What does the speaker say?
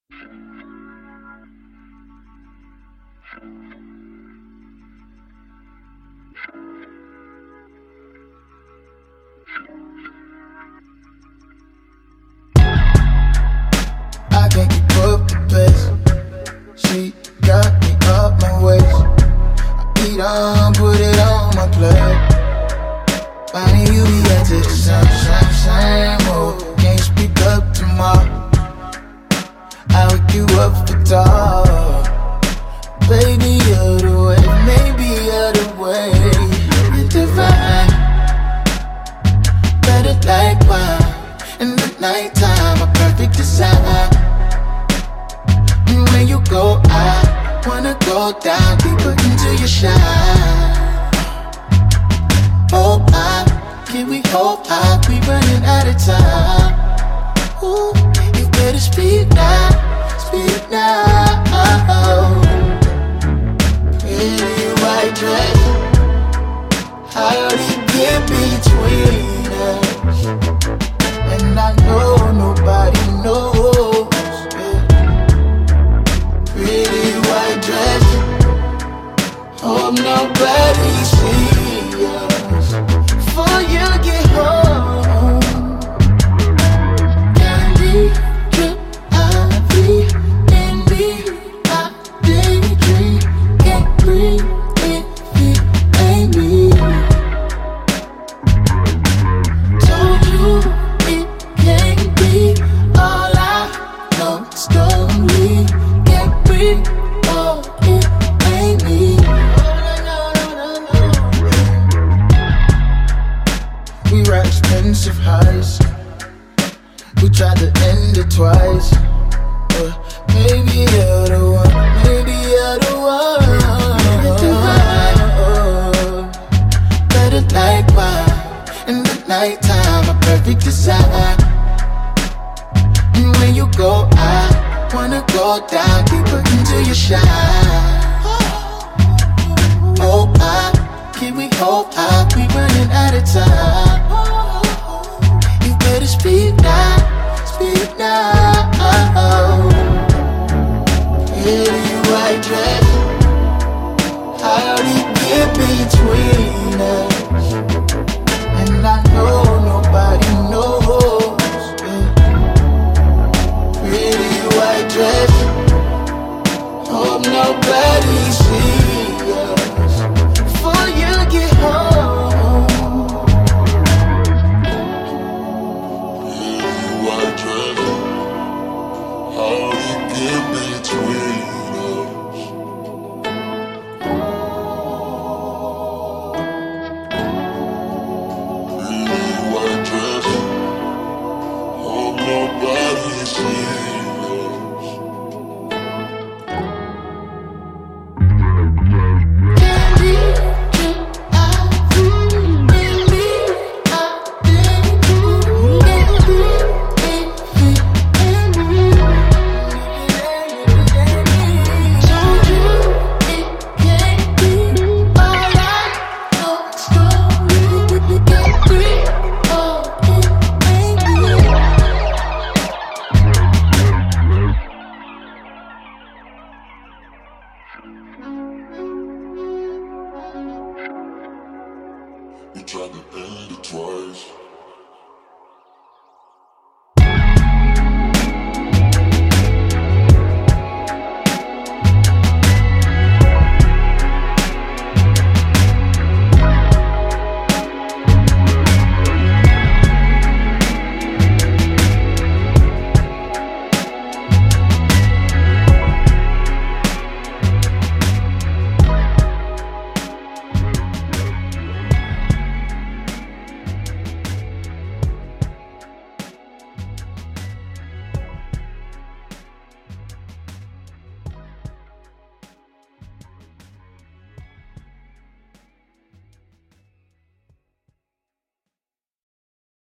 I can't keep up the pace. She got me up my waist. I eat on, put it on my plate. Finding you be at the same, oh. Can't speak up tomorrow. I wake you up for talk. Baby, you're the way, maybe you're the way. You're divine, better like wine. In the nighttime, a perfect design. And when you go, I wanna go down deeper into your shine. Oh, can we hope we running out of time? Ooh, you better speak now, speak now. Pretty white dress, how did it get between us? And I know nobody knows. Pretty white dress, hope nobody sees us before you get home. Candy drip, IV in me, I daydream. Can't breathe if it ain't me. Told you it can't be all I know. It's lonely. Can't breathe, oh, it ain't me. We ride expensive highs. We tried to end it twice. Maybe you're the one, maybe you're the one. Better like wine. In the nighttime, a perfect design. And when you go, I wanna go down deeper into your shine. Oh, can we hope we running out of time? You better speak now, speak now. Pretty white dress, how did it get between us? And I know nobody knows. Pretty white dress, hope nobody sees us before you get home. Pretty white dress, how did it get between us?